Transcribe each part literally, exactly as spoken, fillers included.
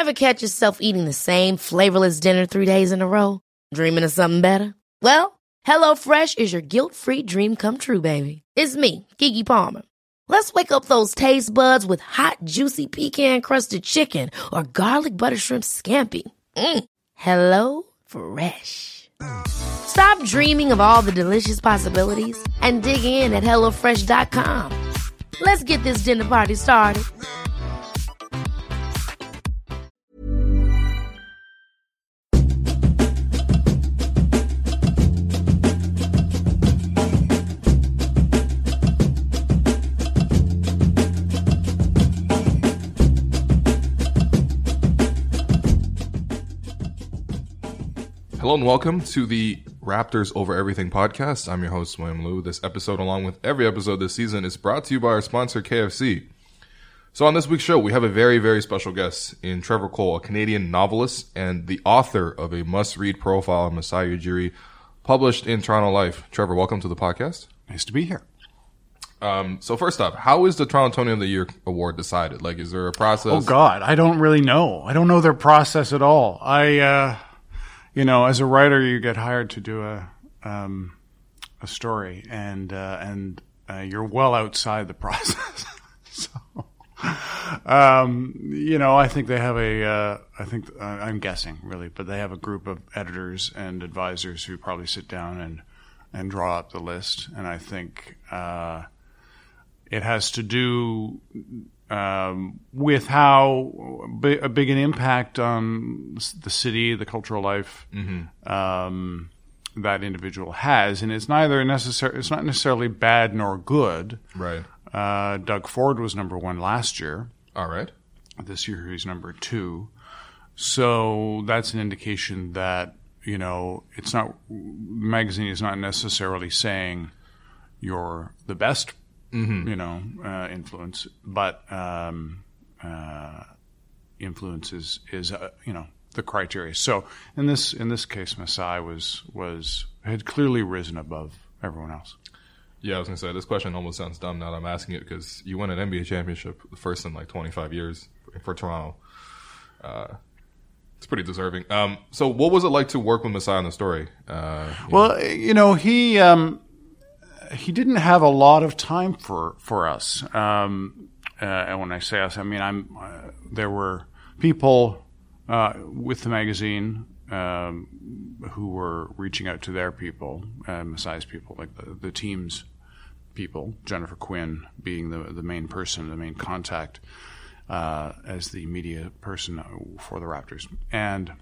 Ever catch yourself eating the same flavorless dinner three days in a row? Dreaming of something better? Well, HelloFresh is your guilt-free dream come true, baby. It's me, Keke Palmer. Let's wake up those taste buds with hot, juicy pecan-crusted chicken or garlic butter shrimp scampi. Mm. Hello Fresh. Stop dreaming of all the delicious possibilities and dig in at hello fresh dot com. Let's get this dinner party started. Hello and welcome to the Raptors Over Everything podcast. I'm your host, William Liu. This episode, along with every episode this season, is brought to you by our sponsor, K F C. So on this week's show, we have a very, very special guest in Trevor Cole, a Canadian novelist and the author of a must-read profile on Masai Ujiri, published in Toronto Life. Trevor, welcome to the podcast. Nice to be here. Um, so first up, how is the Torontonian of the Year award decided? Like, is there a process? Oh, God, I don't really know. I don't know their process at all. I... uh You know, as a writer, you get hired to do a um, a story, and uh, and uh, you're well outside the process. so, um, you know, I think they have a. Uh, I think uh, I'm guessing really, but they have a group of editors and advisors who probably sit down and and draw up the list, and I think uh, it has to do. Um, with how big, a big an impact on the city, the cultural life, mm-hmm. um, that individual has, and it's neither necessary. It's not necessarily bad nor good. Right. Uh, Doug Ford was number one last year. All right. This year he's number two. So that's an indication that you know it's not. The magazine is not necessarily saying you're the best. Mm-hmm. You know, uh, influence, but um, uh, influence is, is uh, you know, the criteria. So in this in this case, Masai was was had clearly risen above everyone else. Yeah, I was gonna say this question almost sounds dumb now that I'm asking it because you won an N B A championship, the first in like twenty-five years for Toronto. Uh, it's pretty deserving. Um, so what was it like to work with Masai on the story? Uh, you well, know? you know, he. Um, He didn't have a lot of time for for us, um, uh, and when I say us, I mean I'm. Uh, there were people uh, with the magazine um, who were reaching out to their people, uh, Masai's people, like the, the team's people. Jennifer Quinn being the the main person, the main contact uh, as the media person for the Raptors, and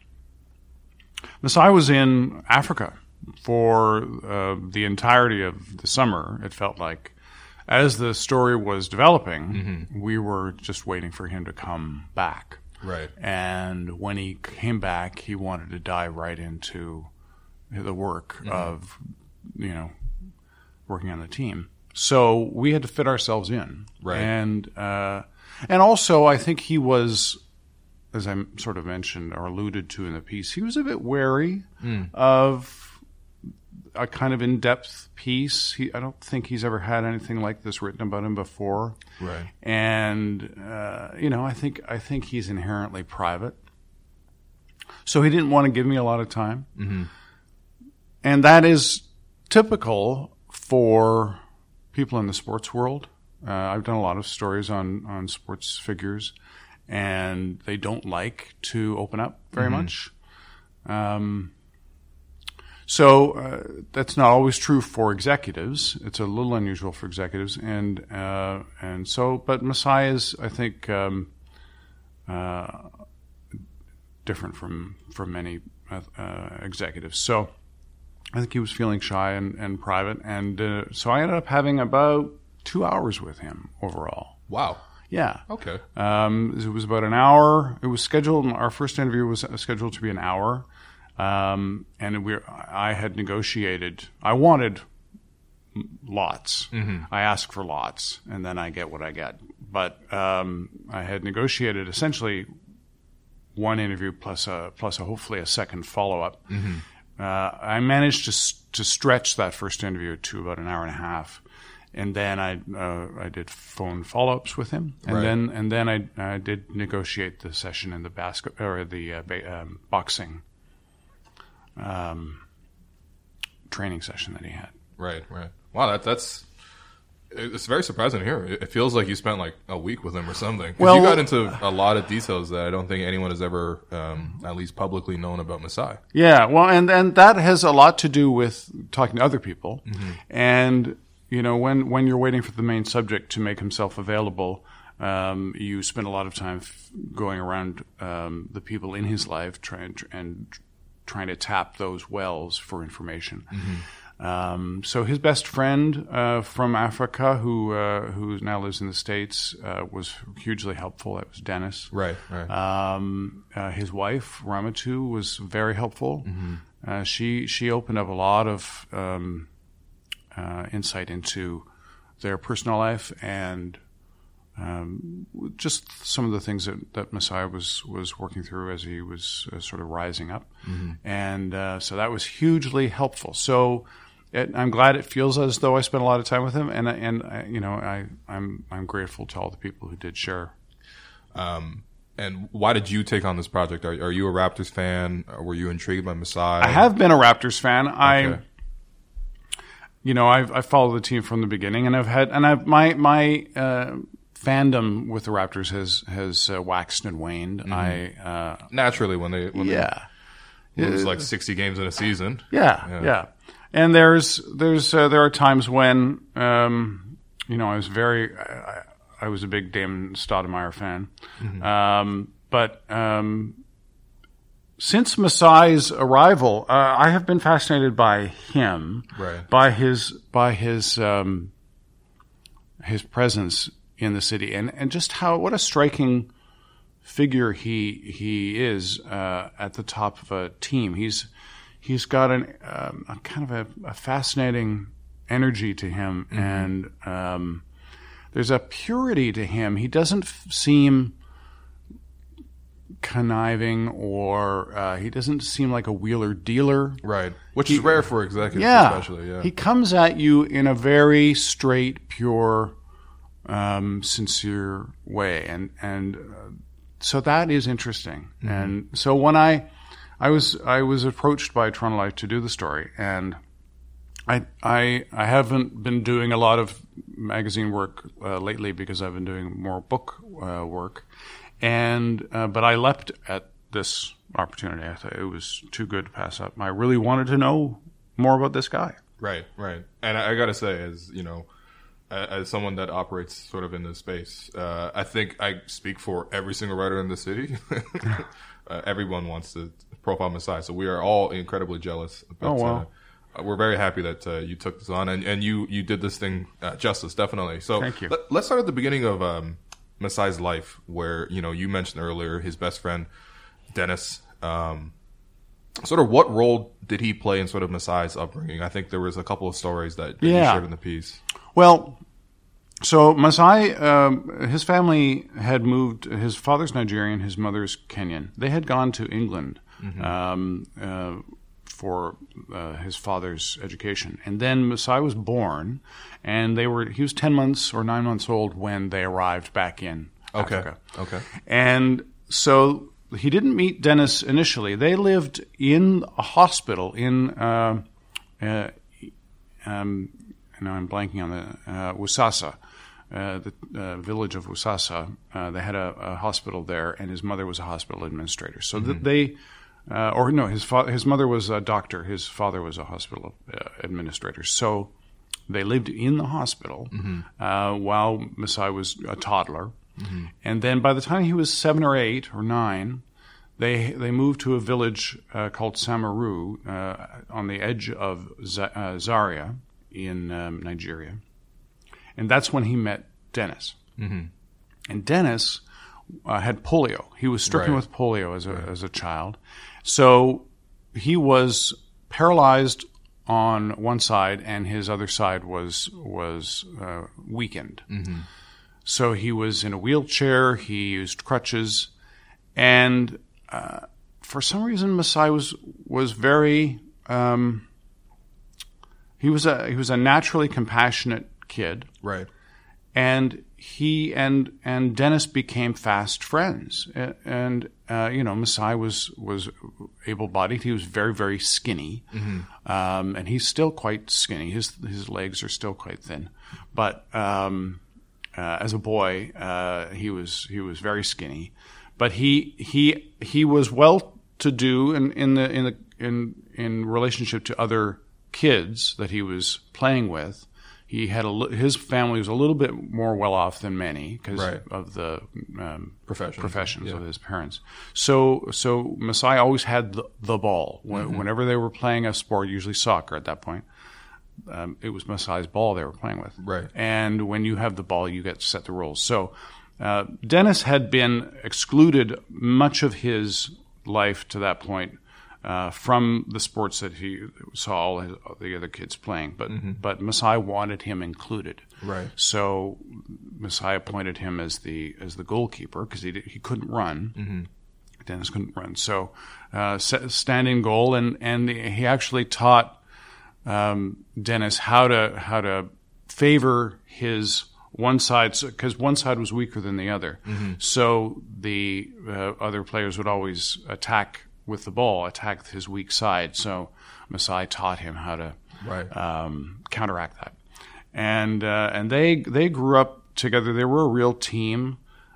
Masai was in Africa for uh, the entirety of the summer. It felt like as the story was developing, mm-hmm. we were just waiting for him to come back. Right. And when he came back, he wanted to dive right into the work mm-hmm. of, you know, working on the team. So we had to fit ourselves in. Right. And, uh, and also I think he was, as I sort of mentioned or alluded to in the piece, he was a bit wary mm. of a kind of in-depth piece. He, I don't think he's ever had anything like this written about him before. Right. And, uh, you know, I think I think he's inherently private. So he didn't want to give me a lot of time. Mm-hmm. And that is typical for people in the sports world. Uh, I've done a lot of stories on, on sports figures, and they don't like to open up very mm-hmm. much. Um So uh, that's not always true for executives. It's a little unusual for executives, and uh, and so. But Masai is, I think, um, uh, different from from many uh, executives. So I think he was feeling shy and, and private, and uh, so I ended up having about two hours with him overall. Wow. Yeah. Okay. Um, it was about an hour. It was scheduled. Our first interview was scheduled to be an hour. Um, and we, I had negotiated, I wanted lots. Mm-hmm. I ask for lots, and then I get what I get. But um, I had negotiated essentially one interview plus a, plus a hopefully a second follow-up. Mm-hmm. Uh, I managed to to stretch that first interview to about an hour and a half. and then I uh, I did phone follow-ups with him, and Right. then and then I I did negotiate the session in the basket or the uh, ba- um, boxing um, training session that he had. Right, right. Wow, that that's it's very surprising to hear. It feels like you spent like a week with him or something. 'Cause Well- you got into a lot of details that I don't think anyone has ever, um, at least publicly, known about Masai. Yeah, well, and and that has a lot to do with talking to other people, and you know, when when you're waiting for the main subject to make himself available, um, you spend a lot of time f- going around um, the people in his life, trying and trying to tap those wells for information. Um, so his best friend uh, from Africa, who uh, who now lives in the States, uh, was hugely helpful. That was Dennis. Right, right. Um, uh, his wife Ramatu was very helpful. Uh, she she opened up a lot of um, uh, insight into their personal life and um, just some of the things that, that Masai was was working through as he was uh, sort of rising up, and uh, so that was hugely helpful. So. It, I'm glad it feels as though I spent a lot of time with him, and and I, you know I I'm I'm grateful to all the people who did share. Um, and why did you take on this project? Are, are you a Raptors fan? Or were you intrigued by Masai? I have been a Raptors fan. I, Okay. you know, I've I followed the team from the beginning, and I've had and I've my my uh, fandom with the Raptors has has uh, waxed and waned. I uh, Naturally, when they when yeah they lose like sixty games in a season. yeah Yeah. yeah, and there's there's uh, there are times when um, you know I was very I, I was a big Damon Stoudemire fan, um, but. Um, Since Masai's arrival, uh, I have been fascinated by him, Right. by his by his um, his presence in the city, and, and just how what a striking figure he he is uh, at the top of a team. He's he's got an um, a kind of a, a fascinating energy to him, and um, there's a purity to him. He doesn't f- seem conniving, or uh, he doesn't seem like a wheeler dealer. Right. Which is rare for executives, Yeah, especially. Yeah. he comes at you in a very straight, pure, um, sincere way, and and uh, so that is interesting. And so when I, I was I was approached by Toronto Life to do the story, and I I I haven't been doing a lot of magazine work uh, lately because I've been doing more book uh, work. And uh, but I leapt at this opportunity. I thought it was too good to pass up. I really wanted to know more about this guy. Right, right. And I, I got to say, as you know, a- as someone that operates sort of in this space, uh, I think I speak for every single writer in the city. uh, everyone wants to profile Masai, so we are all incredibly jealous. But, Oh, wow. uh, we're very happy that uh, you took this on, and, and you, you did this thing uh, justice, definitely. So Thank you. Let, let's start at the beginning of um, Masai's life, where, you know, you mentioned earlier his best friend, Dennis. Um, sort of what role did he play in sort of Masai's upbringing? I think there was a couple of stories that, that you Yeah. shared in the piece. Well, so Masai, um, his family had moved. His father's Nigerian, his mother's Kenyan. They had gone to England um, uh, for uh, his father's education, and then Masai was born, and they were. He was ten months or nine months old when they arrived back in Okay. Africa. Okay. And so he didn't meet Dennis initially. They lived in a hospital in, uh, uh, um, now I'm blanking on the, uh, Wusasa, uh, the uh, village of Wusasa. Uh, they had a, a hospital there, and his mother was a hospital administrator. So that they, uh, or no, his fa- his mother was a doctor. His father was a hospital uh, administrator. So they lived in the hospital uh, while Masai was a toddler. And then by the time he was seven or eight or nine, they they moved to a village uh, called Samaru uh, on the edge of Z- uh, Zaria in um, Nigeria. And that's when he met Dennis. Mm-hmm. And Dennis uh, had polio. He was stricken Right. with polio as a, as a child. So he was paralyzed on one side, and his other side was, was uh, weakened. Mm-hmm. So he was in a wheelchair, he used crutches, and uh, for some reason Masai was was very um, he was a he was a naturally compassionate kid. Right. And he and and Dennis became fast friends. And, uh, you know, Masai was, was able-bodied. He was very, very skinny. Mm-hmm. Um, and he's still quite skinny. His his legs are still quite thin. But um, uh, as a boy, uh, he was he was very skinny. But he he he was well-to-do in, in the in the in in relationship to other kids that he was playing with. He had a, his family was a little bit more well off than many because right. of the um, professions, professions yeah. of his parents. So, so Masai always had the, the ball. When, mm-hmm. Whenever they were playing a sport, usually soccer at that point, um, it was Masai's ball they were playing with. Right. And when you have the ball, you get to set the rules. So, uh, Dennis had been excluded much of his life to that point. Uh, from the sports that he saw all his, the other kids playing, but mm-hmm. but Masai wanted him included. Right. So Masai appointed him as the as the goalkeeper because he he couldn't run. Mm-hmm. Dennis couldn't run, so uh, standing goal, and and he actually taught um, Dennis how to how to favor his one side, because one side was weaker than the other. Mm-hmm. So the uh, other players would always attack with the ball, attack his weak side. So Masai taught him how to right. um, counteract that. And uh, and they they grew up together. They were a real team.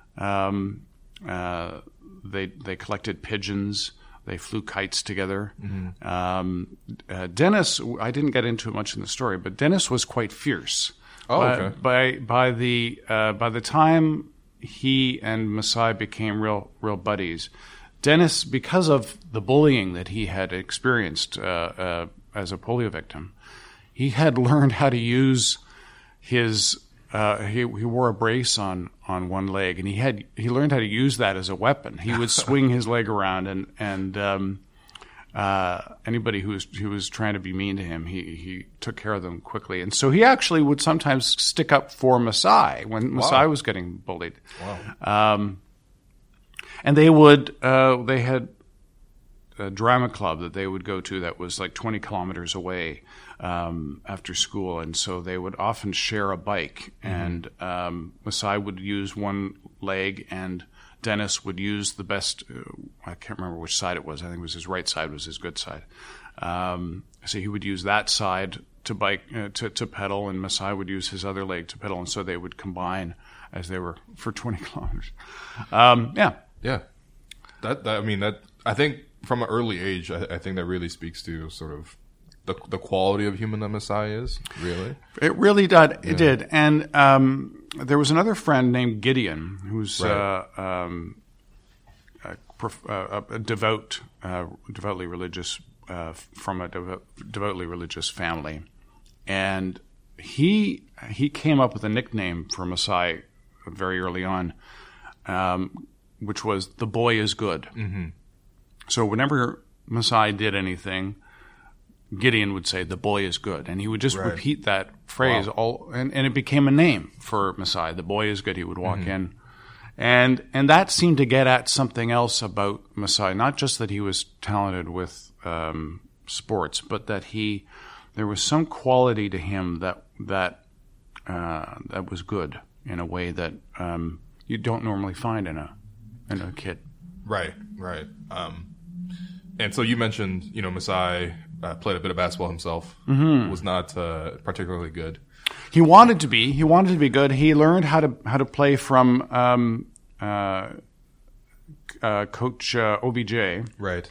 Um, uh, they they collected pigeons. They flew kites together. Mm-hmm. Um, uh, Dennis, I didn't get into it much in the story, but Dennis was quite fierce. Oh, by, okay. By by the uh, by the time he and Masai became real real buddies, Dennis, because of the bullying that he had experienced uh, uh, as a polio victim, he had learned how to use his. Uh, he, he wore a brace on, on one leg, and he had he learned how to use that as a weapon. He would swing his leg around, and and um, uh, anybody who was who was trying to be mean to him, he he took care of them quickly. And so he actually would sometimes stick up for Masai when wow. Masai was getting bullied. Wow. Um, and they would uh, they had a drama club that they would go to that was like twenty kilometers away um, after school, and so they would often share a bike. Mm-hmm. And um, Masai would use one leg, and Dennis would use the best. Uh, I can't remember which side it was. I think it was his right side was his good side. Um, so he would use that side to bike uh, to to pedal, and Masai would use his other leg to pedal, and so they would combine as they were for twenty kilometers. Um, yeah, yeah. That, that I mean that I think. From an early age, I, I think that really speaks to sort of the the quality of human that Masai is, really. It really did. It yeah. did. And um, there was another friend named Gideon, who's right. uh, um, a, a, a devout, uh, devoutly religious, uh, from a devo- devoutly religious family. And he he came up with a nickname for Masai very early on, um, which was "the boy is good." Mm-hmm. So whenever Masai did anything, Gideon would say, "The boy is good." And he would just right. repeat that phrase. Wow. all, and, and it became a name for Masai. "The boy is good." He would walk mm-hmm. in. And and that seemed to get at something else about Masai, not just that he was talented with um, sports, but that he there was some quality to him that that uh, that was good in a way that um, you don't normally find in a in a kid. Right, right. Um, and so you mentioned, you know, Masai uh, played a bit of basketball himself. Mm-hmm. Was not uh, particularly good. He wanted to be. He wanted to be good. He learned how to how to play from um, uh, uh, Coach uh, O B J, right?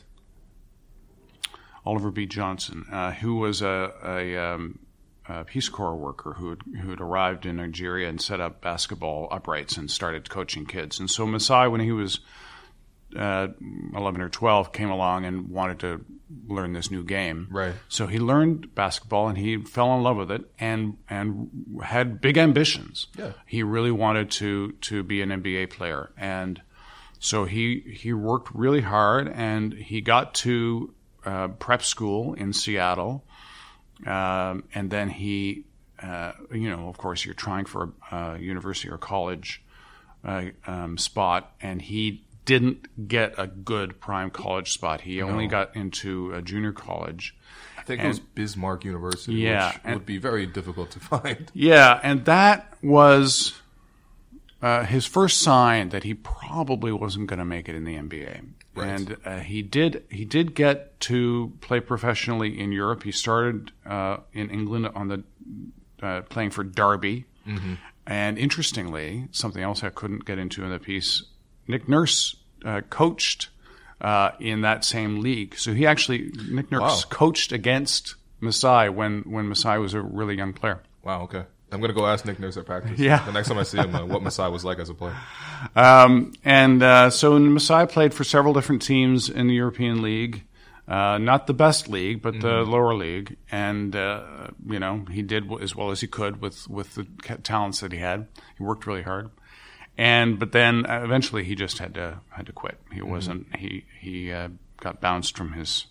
Oliver B. Johnson, uh, who was a, a, um, a Peace Corps worker who had, who had arrived in Nigeria and set up basketball uprights and started coaching kids. And so Masai, when he was Uh, eleven or twelve, came along and wanted to learn this new game. Right. So he learned basketball and he fell in love with it and and had big ambitions. Yeah. He really wanted to to be an N B A player, and so he he worked really hard, and he got to uh, prep school in Seattle, um, and then he, uh, you know, of course, you're trying for a, a university or college uh, um, spot, and he didn't get a good prime college spot. He only no. got into a junior college. think and, it was Bismarck University, yeah, which and, would be very difficult to find. Yeah, and that was uh, his first sign that he probably wasn't going to make it in the N B A. Right. And uh, he did he did get to play professionally in Europe. He started uh, in England on the uh, playing for Derby. Mm-hmm. And interestingly, something else I couldn't get into in the piece, Nick Nurse uh, coached uh, in that same league. So he actually, Nick Nurse Wow. coached against Masai when, when Masai was a really young player. Wow, okay. I'm going to go ask Nick Nurse at practice. Yeah. The next time I see him, uh, what Masai was like as a player. Um, and uh, so Masai played for several different teams in the European League. Uh, not the best league, but the mm-hmm. lower league. And, uh, you know, he did as well as he could with, with the talents that he had. He worked really hard. And, but then uh, eventually he just had to, had to quit. He mm-hmm. wasn't, he, he, uh, got bounced from his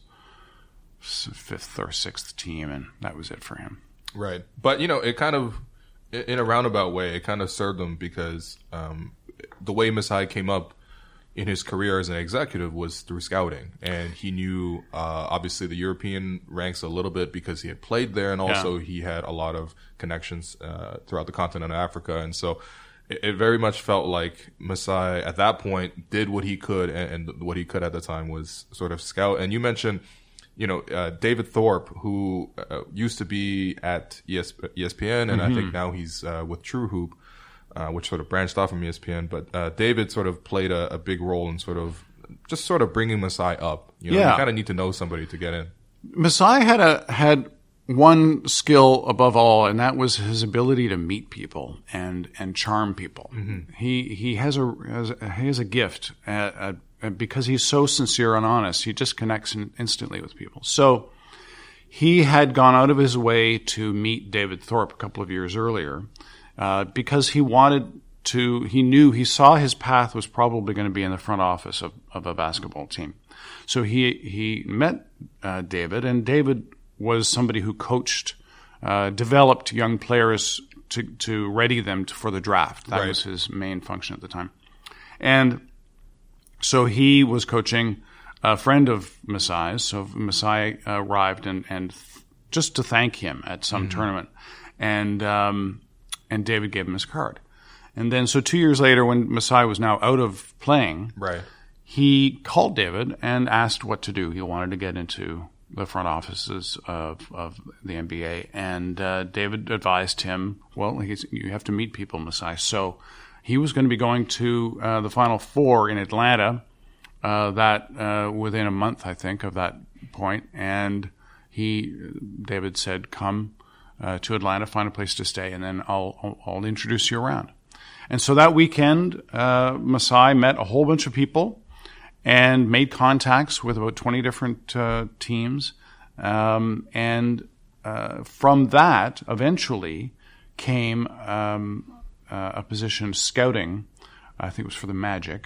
fifth or sixth team, and that was it for him. Right. But, you know, it kind of, in a roundabout way, it kind of served him because, um, the way Masai came up in his career as an executive was through scouting, and he knew uh, obviously the European ranks a little bit because he had played there, and also yeah. he had a lot of connections uh, throughout the continent of Africa, and so it, it very much felt like Masai at that point did what he could, and, and what he could at the time was sort of scout. And you mentioned, you know, uh, David Thorpe, who uh, used to be at E S P N, and mm-hmm. I think now he's uh, with True Hoop. Uh, which sort of branched off from E S P N, but uh, David sort of played a, a big role in sort of just sort of bringing Masai up. You know, yeah. you kind of need to know somebody to get in. Masai had a had one skill above all, and that was his ability to meet people and and charm people. Mm-hmm. He he has a, has a he has a gift at, at, because he's so sincere and honest. He just connects in, instantly with people. So he had gone out of his way to meet David Thorpe a couple of years earlier. Uh, because he wanted to, he knew, he saw his path was probably going to be in the front office of, of a basketball team. So he, he met uh, David, and David was somebody who coached, uh, developed young players to, to ready them to, for the draft. That right. was his main function at the time. And so he was coaching a friend of Masai's. So Masai arrived and, and th- just to thank him at some mm-hmm. tournament. And, um, And David gave him his card. And then, so two years later, when Masai was now out of playing, right. he called David and asked what to do. He wanted to get into the front offices of, of the N B A. And uh, David advised him, well, he's, you have to meet people, Masai. So he was going to be going to uh, the Final Four in Atlanta uh, that uh, within a month, I think, of that point. And he, David said, come Uh, to Atlanta, find a place to stay, and then I'll, I'll, I'll introduce you around. And so that weekend, uh, Masai met a whole bunch of people and made contacts with about twenty different uh, teams. Um, and uh, from that, eventually, came um, uh, a position scouting, I think it was for the Magic,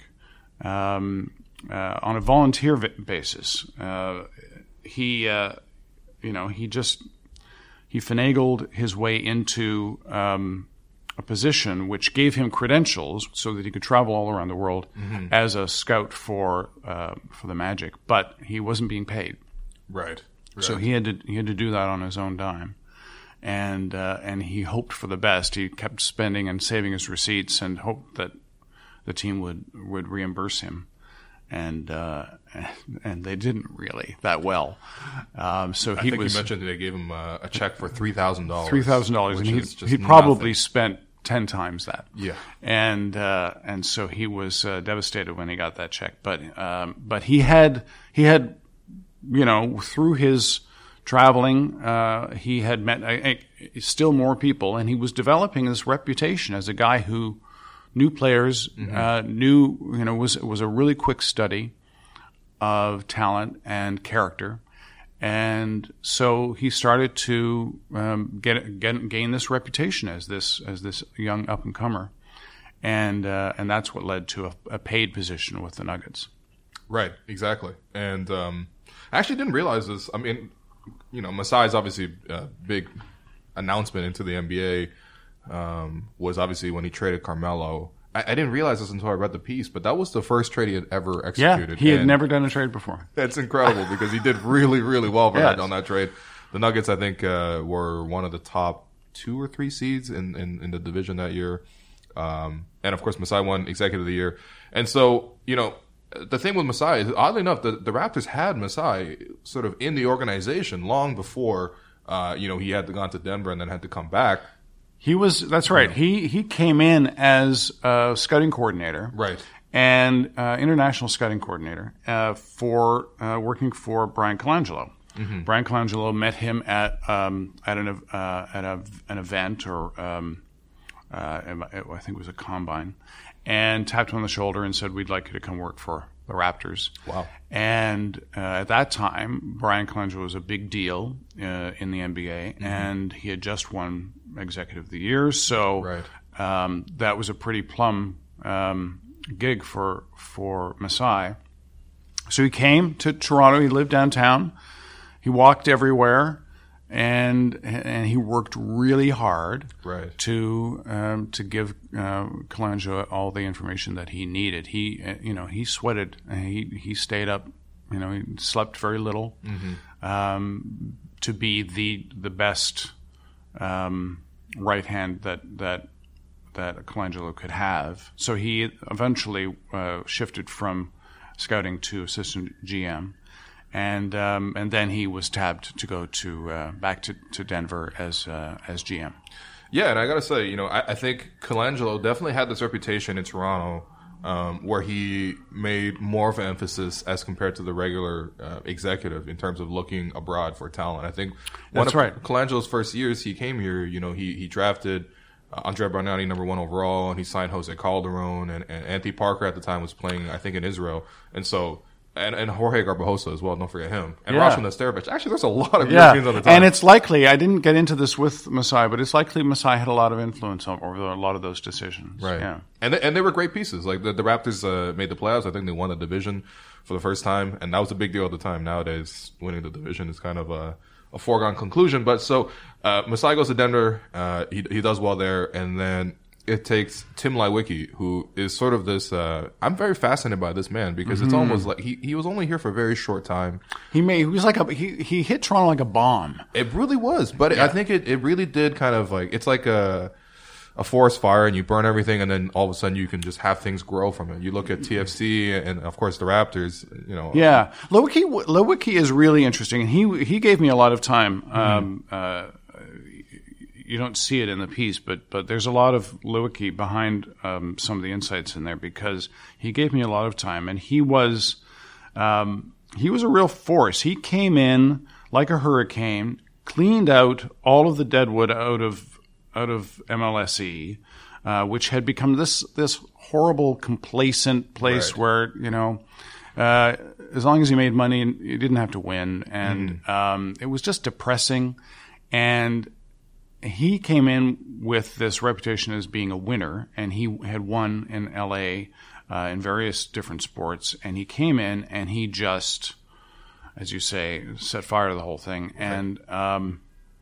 um, uh, on a volunteer v- basis. Uh, he, uh, you know, he just... He finagled his way into um, a position which gave him credentials so that he could travel all around the world mm-hmm. as a scout for uh, for the Magic, but he wasn't being paid. Right. right. So he had to he had to do that on his own dime, and uh, and he hoped for the best. He kept spending and saving his receipts and hoped that the team would would reimburse him. And uh, and they didn't really that well. Um, so he I think was. You mentioned they gave him a, a check for three thousand dollars. Three thousand dollars, and he he probably spent ten times that. Yeah, and uh, and so he was uh, devastated when he got that check. But um, but he had he had you know through his traveling, uh, he had met uh, still more people, and he was developing this reputation as a guy who. New players, mm-hmm. uh, new, you know, was was a really quick study of talent and character, and so he started to um, get, get gain this reputation as this as this young up and comer, and uh, and that's what led to a, a paid position with the Nuggets. Right, exactly, and um, I actually didn't realize this. I mean, you know, Masai's obviously a big announcement into the N B A. Um, was obviously when he traded Carmelo. I, I didn't realize this until I read the piece, but that was the first trade he had ever executed. Yeah, he had never done a trade before. That's incredible because he did really, really well for yes. that on that trade. the Nuggets, I think, uh, were one of the top two or three seeds in, in, in the division that year. Um, and of course, Masai won Executive of the Year. And so, you know, the thing with Masai is, oddly enough, the, the Raptors had Masai sort of in the organization long before, uh, you know, he had gone to Denver and then had to come back. He was, that's right. He he came in as a scouting coordinator. Right. And uh, international scouting coordinator uh, for uh, working for Brian Colangelo. Mm-hmm. Brian Colangelo met him at um, at an uh, at a, an event or um, uh, I think it was a combine, and tapped him on the shoulder and said, "We'd like you to come work for the Raptors." Wow! And uh, at that time, Brian Colangelo was a big deal uh, in the N B A, mm-hmm. and he had just won Executive of the Year, so right. um, that was a pretty plum um, gig for for Masai. So he came to Toronto. He lived downtown. He walked everywhere, and and he worked really hard right. to um, to give uh, Colangelo all the information that he needed. He uh, you know he sweated. He he stayed up. You know he slept very little mm-hmm. um, to be the the best um, right hand that that that Colangelo could have. So he eventually uh, shifted from scouting to assistant G M. And um, and then he was tabbed to go to uh, back to, to Denver as uh, as G M. Yeah, and I gotta say, you know, I, I think Colangelo definitely had this reputation in Toronto um, where he made more of an emphasis as compared to the regular uh, executive in terms of looking abroad for talent. I think one That's of right. Colangelo's first years he came here, you know, he he drafted uh, Andrea Bargnani number one overall, and he signed Jose Calderon, and, and Anthony Parker at the time was playing, I think, in Israel, and so. And, and Jorge Garbajosa as well, don't forget him. And yeah. Rashid Nesterovic. Actually, there's a lot of yeah. Europeans on the time. And it's likely, I didn't get into this with Masai, but it's likely Masai had a lot of influence over a lot of those decisions. Right. Yeah. And they, and they were great pieces. Like the, the Raptors uh, made the playoffs. I think they won the division for the first time. And that was a big deal at the time. Nowadays, winning the division is kind of a, a foregone conclusion. But so uh, Masai goes to Denver. Uh, he, he does well there. And then it takes Tim Leiweke, who is sort of this, uh, I'm very fascinated by this man because mm-hmm. it's almost like he, he was only here for a very short time. He made, he was like a, he, he hit Toronto like a bomb. It really was. But yeah. I think it, it really did kind of like, it's like a, a forest fire and you burn everything and then all of a sudden you can just have things grow from it. You look at T F C and of course the Raptors, you know. Yeah. Leiweke, Leiweke is really interesting and he, he gave me a lot of time. Mm-hmm. Um, uh, You don't see it in the piece, but but there's a lot of Leiweke behind um, some of the insights in there because he gave me a lot of time, and he was um, he was a real force. He came in like a hurricane, cleaned out all of the deadwood out of out of M L S E, uh, which had become this this horrible, complacent place right. where you know. Uh, as long as you made money, you didn't have to win, and mm. um, it was just depressing, and he came in with this reputation as being a winner, and he had won in L A uh, in various different sports. And he came in and he just, as you say, set fire to the whole thing and um,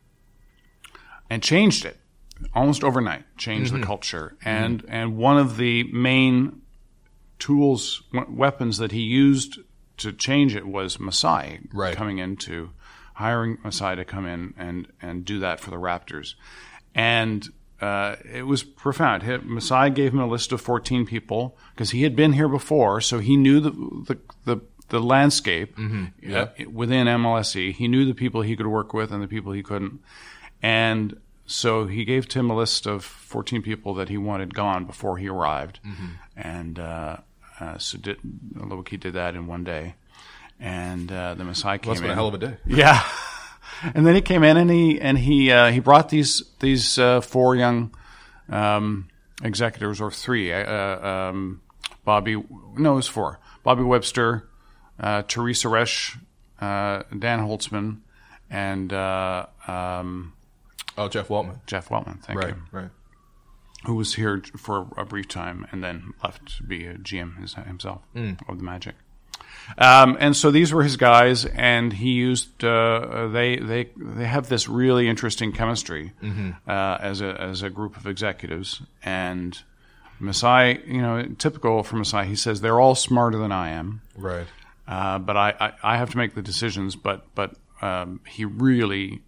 and changed it almost overnight. Changed mm-hmm. the culture, and mm-hmm. and one of the main tools, weapons that he used to change it was Masai right. coming into. Hiring Masai to come in and, and do that for the Raptors. And uh, it was profound. He, Masai gave him a list of fourteen people because he had been here before, so he knew the the, the, the landscape mm-hmm. yeah. uh, within M L S E. He knew the people he could work with and the people he couldn't. And so he gave Tim a list of fourteen people that he wanted gone before he arrived. Mm-hmm. And uh, uh, so did, Leiweke did that in one day. And uh, the Masai came Must in. Been a hell of a day. Yeah, and then he came in and he and he uh, he brought these these uh, four young um, executors or three. Uh, um, Bobby, no, it was four. Bobby Webster, uh, Teresa Resch, uh, Dan Holtzman, and uh, um, oh, Jeff Weltman. Jeff Weltman, thank right, you. Right, right. Who was here for a brief time and then left to be a G M himself mm. of the Magic. Um, and so these were his guys, and he used. Uh, they they they have this really interesting chemistry mm-hmm. uh, as a as a group of executives. And Masai, you know, typical for Masai, he says they're all smarter than I am. Right. Uh, but I, I, I have to make the decisions. But but um, he really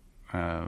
uh,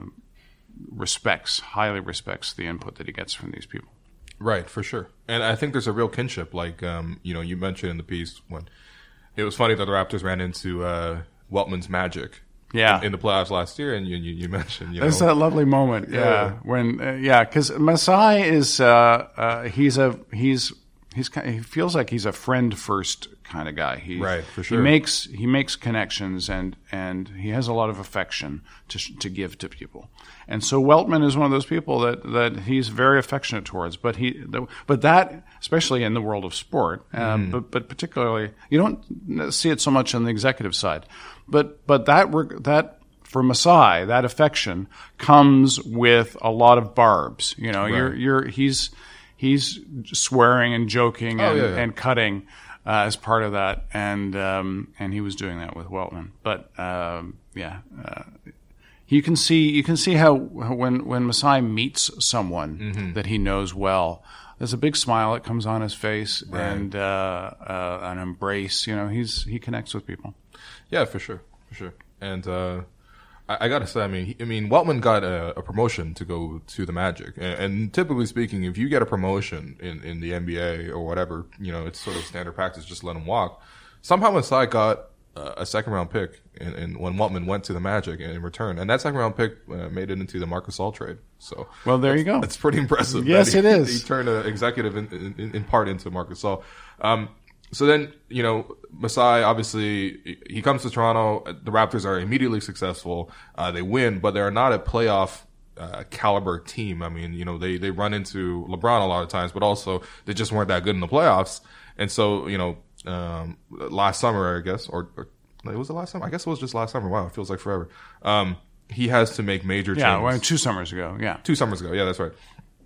respects, highly respects the input that he gets from these people. Right, for sure. And I think there's a real kinship. Like, um, you know, you mentioned in the piece when it was funny that the Raptors ran into uh, Weltman's Magic yeah. in, in the playoffs last year, and you, you, you mentioned, you know. There's that lovely moment, yeah, yeah. when, uh, yeah, because Masai is, uh, uh, he's a, he's, he's, he feels like he's a friend first kind of guy. He, right, for sure. He makes, he makes connections and, and he has a lot of affection to, to give to people. And so Weltman is one of those people that, that he's very affectionate towards, but he, but that, especially in the world of sport, uh, mm. but, but particularly, you don't see it so much on the executive side, but, but that, that, for Masai, that affection comes with a lot of barbs. You know, right. you're, you're, he's, he's swearing and joking oh, and, yeah, yeah. and cutting, uh, as part of that. And, um, and he was doing that with Weltman, but, um, yeah, uh, You can see you can see how when when Masai meets someone mm-hmm. that he knows well, there's a big smile that comes on his face right. and uh, uh, an embrace. You know, he's he connects with people. Yeah, for sure, for sure. And uh, I, I got to say, I mean, he, I mean, Weltman got a, a promotion to go to the Magic, and, and typically speaking, if you get a promotion in, in the N B A or whatever, you know, it's sort of standard practice. Just let him walk. Somehow Masai got a second round pick in, in when Weltman went to the Magic in return, and that second round pick uh, made it into the Marc Gasol trade. So well, there you go. That's pretty impressive. Yes, he, it is. He turned an executive in, in, in part into Marc Gasol. Um, so then, you know, Masai obviously he comes to Toronto. The Raptors are immediately successful. Uh, they win, but they're not a playoff uh, caliber team. I mean, you know, they they run into LeBron a lot of times, but also they just weren't that good in the playoffs. And so, you know. Um, last summer, I guess, or, or it was the last summer. I guess it was just last summer. Wow, it feels like forever. Um, he has to make major changes. Yeah, well, two summers ago. Yeah, two summers ago. Yeah, that's right.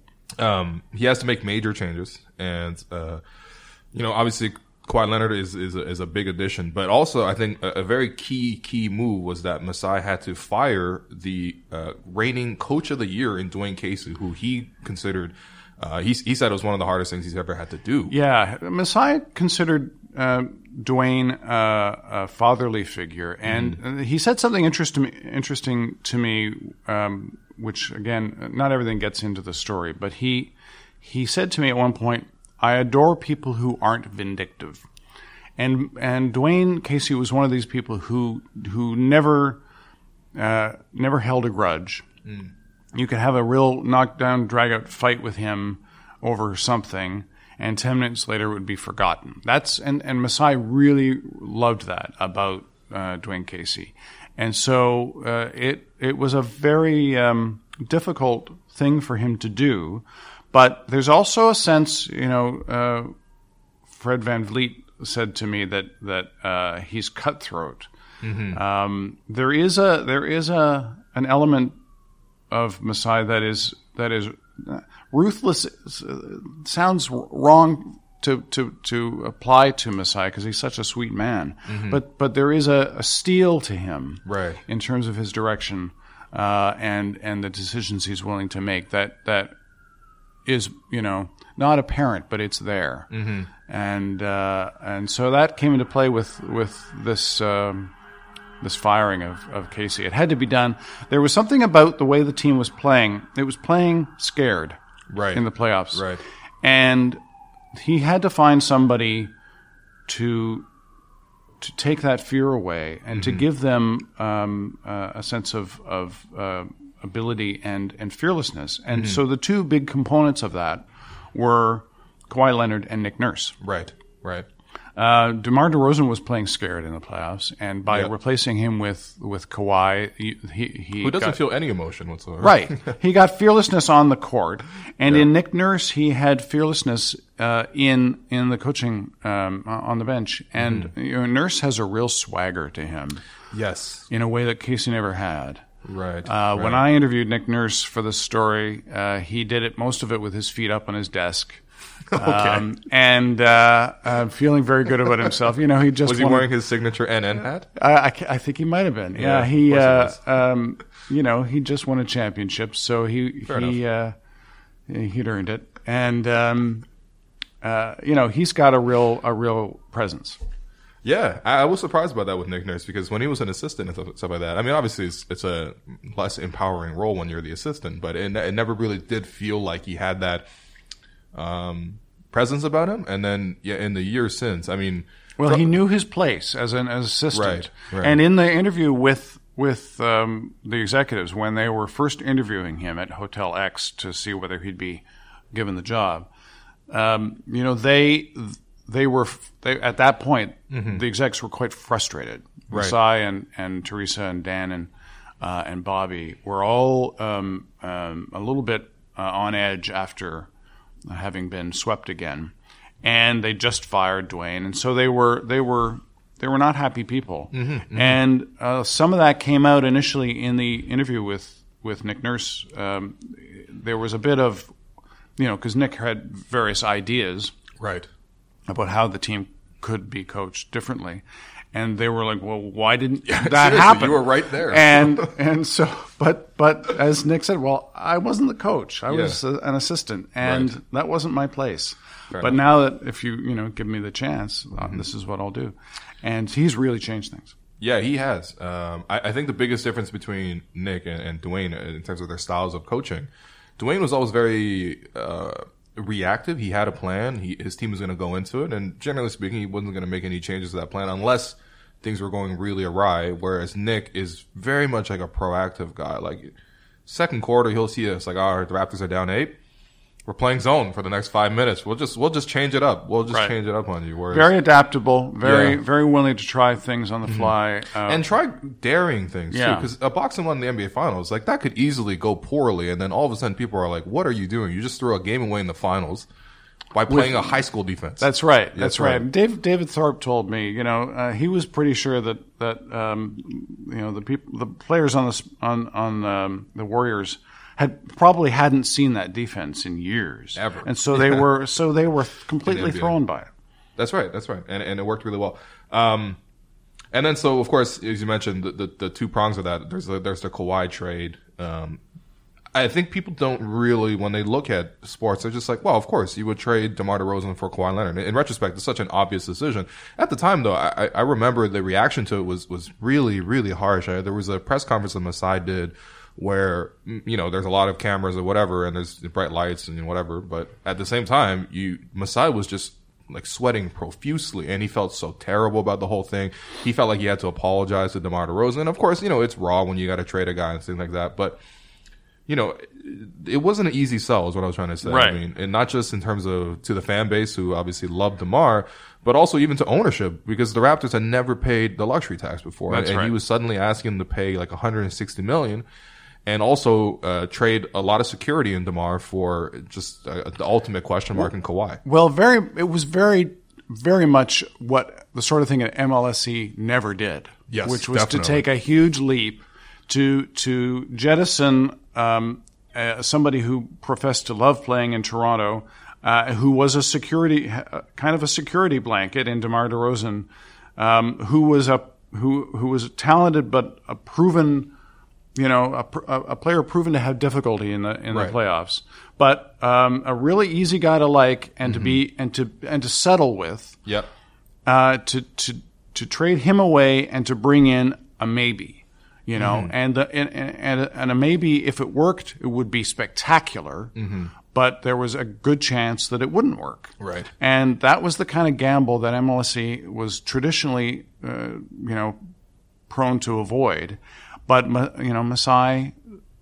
Um, he has to make major changes, and uh, you know, obviously, Kawhi Leonard is is a, is a big addition, but also I think a, a very key key move was that Masai had to fire the uh, reigning Coach of the Year in Dwayne Casey, who he considered. Uh, he, he said it was one of the hardest things he's ever had to do. Yeah, Masai considered uh, Dwayne uh, a fatherly figure, and mm. he said something interesting interesting to me, um, which again, not everything gets into the story, but he he said to me at one point, "I adore people who aren't vindictive," and and Dwayne Casey was one of these people who who never uh, never held a grudge. Mm. You could have a real knockdown, drag-out fight with him over something, and ten minutes later it would be forgotten. That's and, and Masai really loved that about uh, Dwayne Casey. And so uh, it it was a very um, difficult thing for him to do. But there's also a sense, you know, uh, Fred Van Vliet said to me that, that uh, he's cutthroat. Mm-hmm. Um, there is a there is a an element of Masai that is that is ruthless. Sounds wrong to to to apply to Masai because he's such a sweet man. Mm-hmm. But but there is a, a steel to him, right, in terms of his direction uh, and and the decisions he's willing to make. That that is, you know, not apparent, but it's there. Mm-hmm. And uh, and so that came into play with with this. Um, This firing of, of Casey. It had to be done. There was something about the way the team was playing. It was playing scared right. in the playoffs. Right. And he had to find somebody to to take that fear away and mm-hmm. to give them um, uh, a sense of, of uh, ability and, and fearlessness. And mm-hmm. so the two big components of that were Kawhi Leonard and Nick Nurse. Right, right. Uh, DeMar DeRozan was playing scared in the playoffs, and by yep. replacing him with with Kawhi, he, he, he who doesn't got, feel any emotion whatsoever. Right, he got fearlessness on the court, and yeah. in Nick Nurse, he had fearlessness uh, in in the coaching um, on the bench, and mm-hmm. you know, Nurse has a real swagger to him. Yes, in a way that Casey never had. Right. Uh, right. When I interviewed Nick Nurse for this story, uh, he did it most of it with his feet up on his desk. Okay. Um, and uh, uh, feeling very good about himself. You know, he just was he wanted, wearing his signature N N hat? I, I, I think he might have been. Yeah, yeah he. Uh, um, you know, he just won a championship, so he Fair he uh, he'd earned it. And um, uh, you know, he's got a real a real presence. Yeah, I, I was surprised about that with Nick Nurse because when he was an assistant and stuff, stuff like that, I mean, obviously it's, it's a less empowering role when you're the assistant, but it, it never really did feel like he had that um, presence about him. And then yeah, in the years since, I mean, well, from, he knew his place as an as assistant, right, right. And in the interview with with um, the executives when they were first interviewing him at Hotel X to see whether he'd be given the job, um, you know, they. They were they, at that point. Mm-hmm. The execs were quite frustrated. Right. Masai and, and Teresa and Dan and uh, and Bobby were all um, um, a little bit uh, on edge after having been swept again, and they just fired Dwayne, and so they were they were they were not happy people. Mm-hmm. Mm-hmm. And uh, some of that came out initially in the interview with with Nick Nurse. Um, there was a bit of, you know, because Nick had various ideas. Right. About how the team could be coached differently, and they were like, "Well, why didn't yeah, that happen?" You were right there, and and so, but but as Nick said, well, I wasn't the coach; I yeah. was a, an assistant, and right. that wasn't my place. Fair but enough. Now that if you you know give me the chance, mm-hmm. uh, this is what I'll do, and he's really changed things. Yeah, he has. Um, I, I think the biggest difference between Nick and, and Dwayne in terms of their styles of coaching, Dwayne was always very. Uh, reactive. He had a plan. He, his team was going to go into it, and generally speaking, he wasn't going to make any changes to that plan unless things were going really awry. Whereas Nick is very much like a proactive guy. Like second quarter, he'll see us like, "All right, the Raptors are down eight. We're playing zone for the next five minutes. We'll just we'll just change it up. We'll just right. change it up on you." Whereas, very adaptable, very yeah. very willing to try things on the mm-hmm. fly, uh, and try daring things yeah. too. Because a boxing won the N B A Finals, like that could easily go poorly, and then all of a sudden people are like, "What are you doing? You just threw a game away in the finals by playing With, a high school defense." That's right. That's, that's right. right. Dave, David Thorpe told me, you know, uh, he was pretty sure that that um, you know the people, the players on the on on um, the Warriors. Had probably hadn't seen that defense in years, ever, and so they yeah. were so they were completely thrown by it. That's right, that's right, and and it worked really well. Um, and then so of course, as you mentioned, the the, the two prongs of that. There's the, there's the Kawhi trade. Um, I think people don't really, when they look at sports, they're just like, well, of course you would trade DeMar DeRozan for Kawhi Leonard. In retrospect, it's such an obvious decision. At the time, though, I, I remember the reaction to it was was really really harsh. I, there was a press conference that Masai did. Where, you know, there's a lot of cameras or whatever, and there's bright lights and whatever, but at the same time, you Masai was just like sweating profusely, and he felt so terrible about the whole thing. He felt like he had to apologize to DeMar DeRozan. And of course, you know, it's raw when you got to trade a guy and things like that, but you know, it wasn't an easy sell, is what I was trying to say. Right. I mean, and not just in terms of to the fan base who obviously loved DeMar, but also even to ownership, because the Raptors had never paid the luxury tax before, That's and right. he was suddenly asking them to pay like one hundred sixty million dollars. And also uh, trade a lot of security in DeMar for just uh, the ultimate question mark in Kawhi. Well, very it was very, very much what the sort of thing that M L S C never did. Yes, which was definitely. to take a huge leap to to jettison um, uh, somebody who professed to love playing in Toronto, uh, who was a security uh, kind of a security blanket in DeMar DeRozan, um, who was a who who was talented but a proven. You know, a, a player proven to have difficulty in the in right. the playoffs, but um, a really easy guy to like and mm-hmm. to be and to and to settle with. Yep. Uh, to to to trade him away and to bring in a maybe, you know, mm-hmm. and, the, and and and a maybe if it worked, it would be spectacular. Mm-hmm. But there was a good chance that it wouldn't work. Right. And that was the kind of gamble that M L S C was traditionally, uh, you know, prone to avoid. But you know, Masai,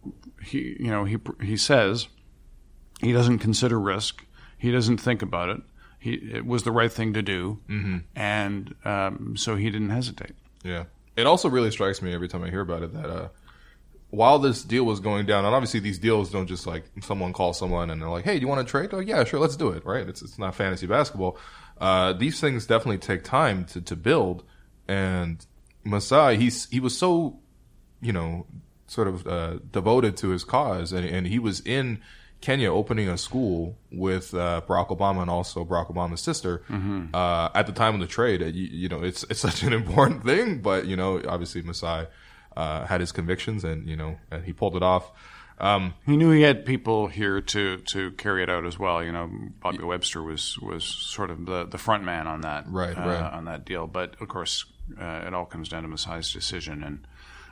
he you know he he says he doesn't consider risk. He doesn't think about it. He it was the right thing to do, mm-hmm. and um, so he didn't hesitate. Yeah, it also really strikes me every time I hear about it that uh, while this deal was going down, and obviously these deals don't just like someone calls someone and they're like, "Hey, do you want to trade?" Oh, yeah, sure, let's do it. Right? It's it's not fantasy basketball. Uh, these things definitely take time to to build, and Masai, he's he was so. you know, sort of uh, devoted to his cause. And, and he was in Kenya opening a school with uh, Barack Obama and also Barack Obama's sister mm-hmm. uh, at the time of the trade. You, you know, it's it's such an important thing. But, you know, obviously Masai uh, had his convictions and, you know, and he pulled it off. Um, he knew he had people here to, to carry it out as well. You know, Bobby Webster was, was sort of the, the front man on that right, uh, right. on that deal. But of course, uh, it all comes down to Masai's decision. And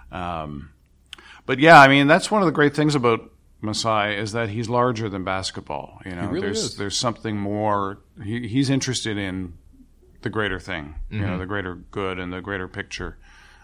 um, but yeah, I mean, that's one of the great things about Masai is that he's larger than basketball. You know, he really there's is. there's something more. He, he's interested in the greater thing. Mm-hmm. You know, the greater good and the greater picture.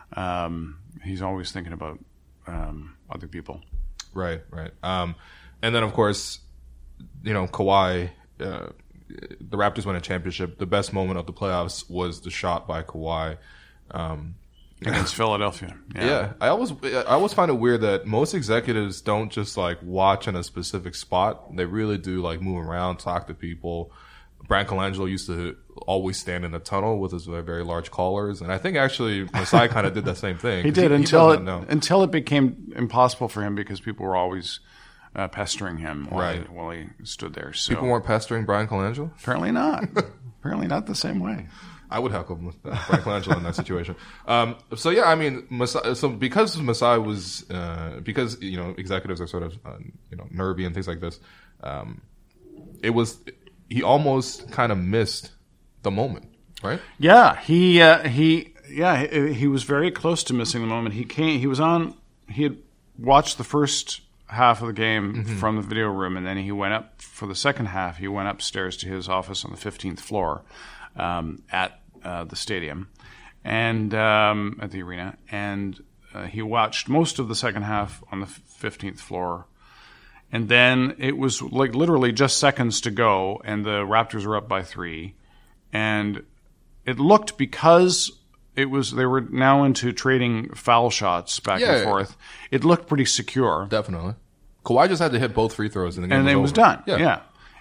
Um, he's always thinking about um, other people. Right, right. Um, and then, of course, you know, Kawhi, uh, the Raptors won a championship. The best moment of the playoffs was the shot by Kawhi. Um, Against Philadelphia. Yeah. yeah. I always I always find it weird that most executives don't just, like, watch in a specific spot. They really do, like, move around, talk to people. Brian Colangelo used to always stand in the tunnel with his very large collars, and I think actually Masai kind of did the same thing. He did he, until he it know. until it became impossible for him because people were always uh, pestering him while, Right. he, while he stood there. So People weren't pestering Brian Colangelo? apparently not. apparently not the same way. I would heckle with uh, Brian Colangelo in that situation. Um, so yeah, I mean, Masai, so because Masai was uh, because you know executives are sort of uh, you know nervy and things like this, um, it was he almost kind of missed the moment, right? Yeah, he uh, he yeah he, he was very close to missing the moment. He came. He was on. He had watched the first half of the game mm-hmm. from the video room, and then he went up for the second half. He went upstairs to his office on the fifteenth floor um, at uh, the stadium and um, at the arena, and uh, he watched most of the second half on the fifteenth floor. And then it was like literally just seconds to go, and the Raptors were up by three. And it looked, because it was they were now into trading foul shots back Yeah, and yeah. forth, it looked pretty secure. Definitely. Kawhi just had to hit both free throws, and the game And was it over. was done. Yeah. Yeah.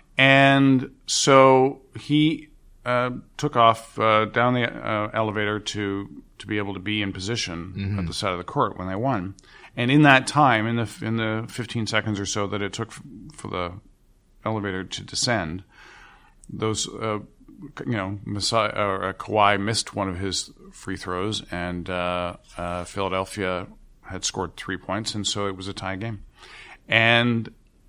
And so he uh, took off uh, down the uh, elevator to to be able to be in position Mm-hmm. at the side of the court when they won. And in that time, in the in the fifteen seconds or so that it took f- for the elevator to descend, those uh, you know, Masai, uh, Kawhi missed one of his free throws, and uh, uh, Philadelphia had scored three points, and so it was a tie game. And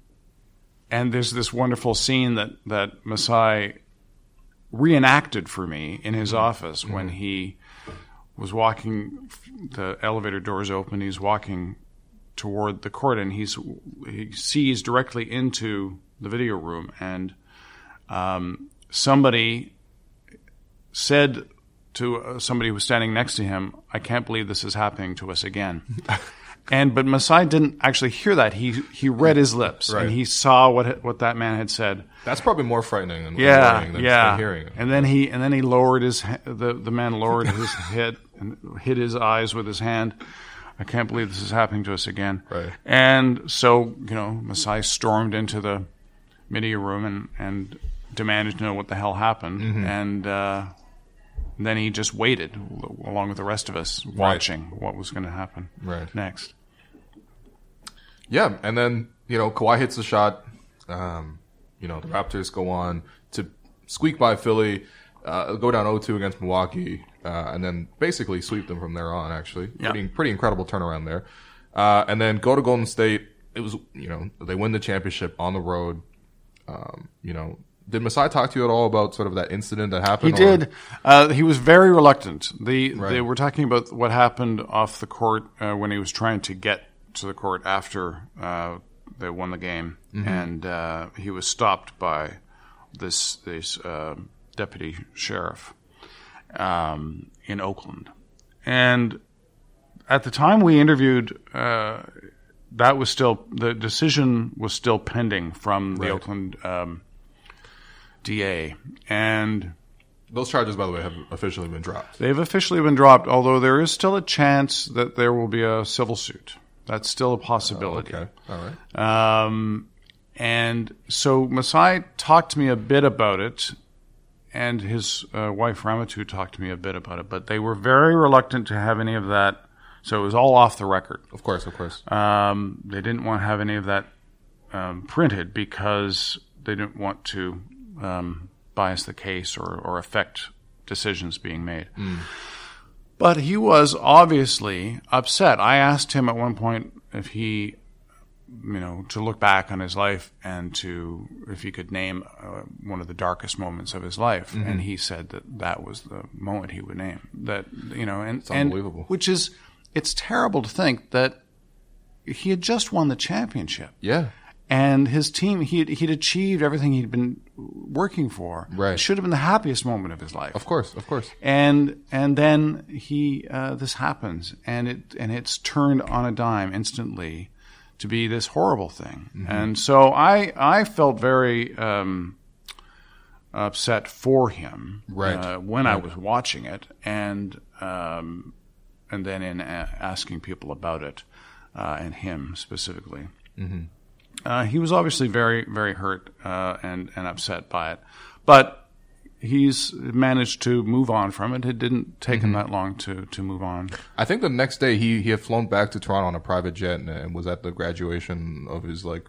and there's this wonderful scene that that Masai reenacted for me in his office mm-hmm. when he was walking, the elevator doors open, he's walking toward the court, and he's he sees directly into the video room, and um, somebody said to uh, somebody who was standing next to him, "I can't believe this is happening to us again." And but Masai didn't actually hear that. He he read his lips, right. and he saw what what that man had said. That's probably more frightening than, Yeah, than, yeah. than hearing it. And then he and then he lowered his ha- the the man lowered his head and hid his eyes with his hand. I can't believe this is happening to us again. Right. And so, you know, Masai stormed into the media room and, and demanded to know what the hell happened. Mm-hmm. And uh, then he just waited, along with the rest of us, watching right. what was going to happen right. next. Yeah, and then, you know, Kawhi hits the shot. Um, you know, the Raptors go on to squeak by Philly, uh, go down oh two against Milwaukee, uh, and then basically sweep them from there on, actually. Yeah. Pretty, pretty incredible turnaround there. Uh, and then go to Golden State. It was, you know, they win the championship on the road. Um, you know, did Masai talk to you at all about sort of that incident that happened? He or? did. Uh, he was very reluctant. The, Right. They were talking about what happened off the court uh, when he was trying to get to the court after uh, they won the game, mm-hmm. and uh, he was stopped by this this uh, deputy sheriff um, in Oakland. And at the time we interviewed, uh, that was still the decision was still pending from the Right. Oakland um, D A, and Those charges, by the way, have officially been dropped. they've officially been dropped, although there is still a chance that there will be a civil suit. That's still a possibility. Oh, okay. All right. Um, and so Masai talked to me a bit about it, and his uh, wife Ramatu talked to me a bit about it, but they were very reluctant to have any of that. So it was all off the record. Of course, of course. Um, they didn't want to have any of that um, printed because they didn't want to um, bias the case or, or affect decisions being made. Mm. But he was obviously upset. I asked him at one point if he you know, to look back on his life and to, if he could name uh, one of the darkest moments of his life, mm-hmm. and he said that that was the moment he would name. That, you know, and, it's unbelievable. And, which is, it's terrible to think that he had just won the championship. Yeah. And his team, he'd, he'd achieved everything he'd been working for. Right. It should have been the happiest moment of his life. Of course, of course. And and then he uh, this happens, and it and it's turned on a dime instantly to be this horrible thing. Mm-hmm. And so I I felt very um, upset for him right. uh, when right. I was watching it, and um, and then in a- asking people about it, uh, and him specifically. Mm-hmm. Uh, he was obviously very, very hurt uh, and and upset by it, but he's managed to move on from it. It didn't take mm-hmm. him that long to, to move on. I think the next day he, he had flown back to Toronto on a private jet and, and was at the graduation of his like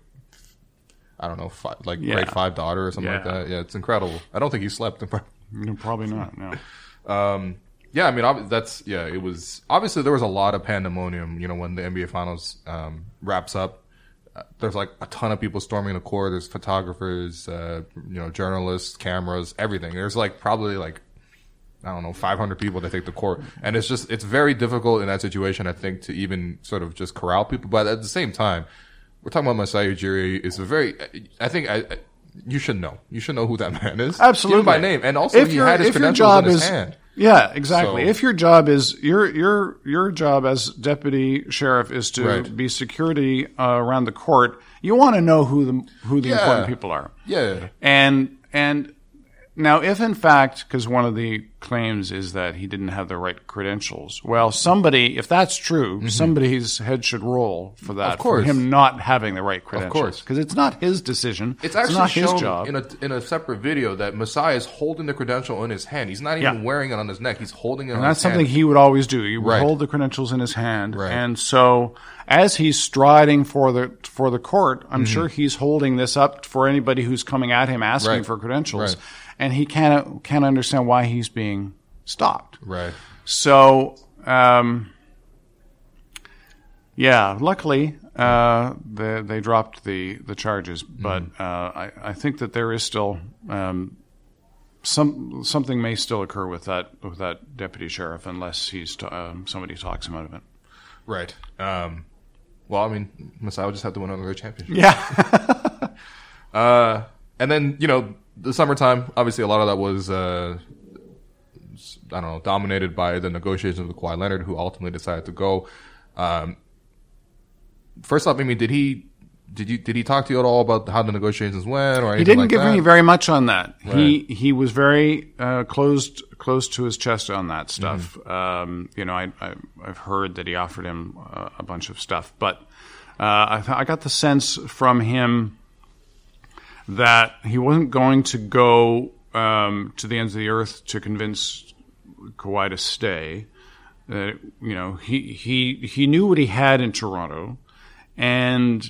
I don't know five, like yeah. grade five daughter or something yeah. like that. Yeah, it's incredible. I don't think he slept. No, probably not. No. Um, yeah, I mean that's yeah. It was obviously there was a lot of pandemonium. You know, when the N B A Finals um, wraps up. There's like a ton of people storming the court. There's photographers, uh, you know, journalists, cameras, everything. There's like probably like, I don't know, five hundred people that take the court. And it's just, it's very difficult in that situation, I think, to even sort of just corral people. But at the same time, we're talking about Masai Ujiri. It's a very, I think I, I you should know. You should know who that man is. Absolutely. Even by name. And also if he had his credentials in his is, hand. Yeah, exactly. So, if your job is your your your job as deputy sheriff is to right. be security uh, around the court, you want to know who the who the yeah. important people are. Yeah. And and now, if in fact, because one of the claims is that he didn't have the right credentials, well, somebody, if that's true, mm-hmm. somebody's head should roll for that, of course. for him not having the right credentials. Of course. Because it's not his decision. It's actually it's not shown his job. in a in a separate video that Masai is holding the credential in his hand. He's not even yeah. wearing it on his neck. He's holding it and on that's his hand. something he would always do. He would right. hold the credentials in his hand. Right. And so as he's striding for the for the court, I'm mm-hmm. sure he's holding this up for anybody who's coming at him asking right. for credentials. Right. And he can't can't understand why he's being stopped. Right. So, um, yeah, luckily uh, they they dropped the, the charges, but mm. uh, I I think that there is still um, some something may still occur with that with that deputy sheriff unless he's t- um, somebody talks him out of it. Right. Um, well, I mean, Masai will just have to win another championship. Yeah. uh, and then you know. The summertime, obviously, a lot of that was, uh, I don't know, dominated by the negotiations with Kawhi Leonard, who ultimately decided to go. Um, first off, I mean, did he did you did he talk to you at all about how the negotiations went, or anything he didn't like give that? me very much on that. Right. He he was very uh, closed close to his chest on that stuff. Mm-hmm. Um, you know, I, I I've heard that he offered him uh, a bunch of stuff, but uh, I th- I got the sense from him that he wasn't going to go um, to the ends of the earth to convince Kawhi to stay. That uh, you know, he he he knew what he had in Toronto, and